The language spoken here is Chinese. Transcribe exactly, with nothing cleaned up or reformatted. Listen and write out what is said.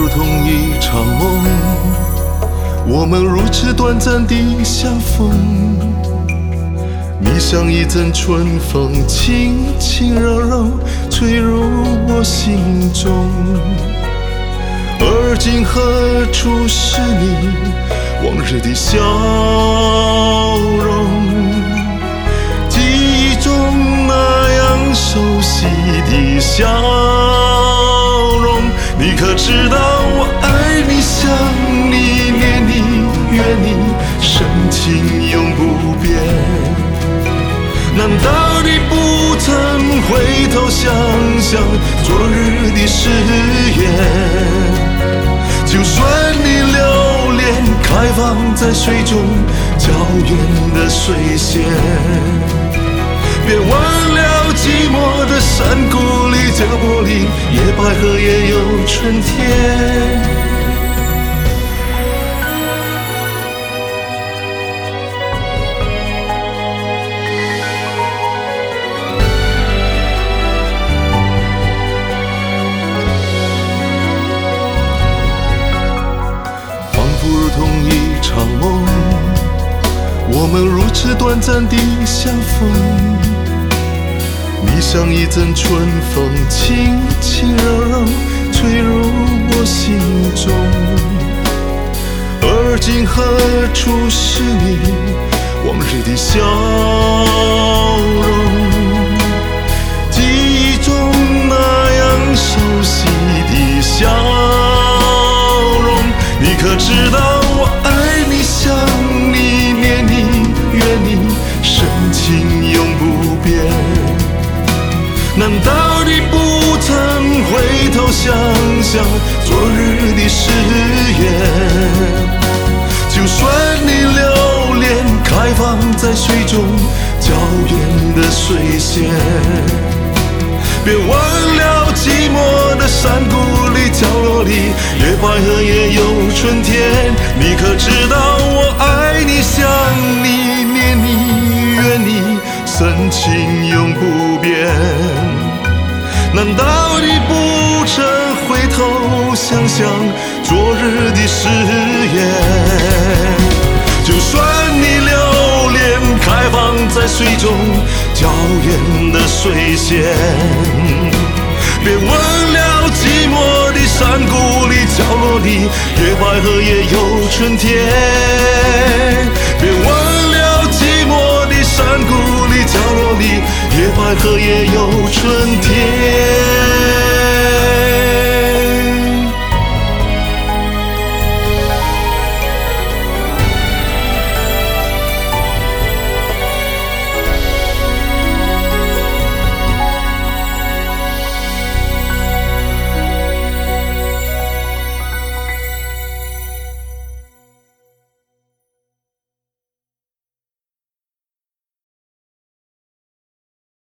如同一场梦，我们如此短暂地相逢。你像一阵春风，轻轻柔柔吹入我心中。而今何处是你往日的笑容？记忆中那样熟悉的笑容，你可知道我爱你、想你、念你、怨你，深情永不变。难道你不曾回头想想昨日的誓言？就算你留恋开放在水中皎远的水仙，别忘了寂寞的山谷里，这个玻璃野百合也有春天。如同一场梦，我们如此短暂地相逢。你像一阵春风，轻轻柔柔吹入我心中。而今何处是你往日的笑容？记忆中那样熟悉的笑容，你可知道我爱你、想你、念你、怨你，深情永不变。难道你不曾回头想想昨日的誓言？就算你留恋开放在水中皎远的水仙，别忘了寂寞的山谷里角落里，野百合也有春天。你可知道我爱你、想你、念你、怨你，深情永不变。难道你不曾回头想想昨日的誓言？就算你留恋开放在水中皎远的水仙，别忘了寂寞的山谷里角落里，野百合也有春天。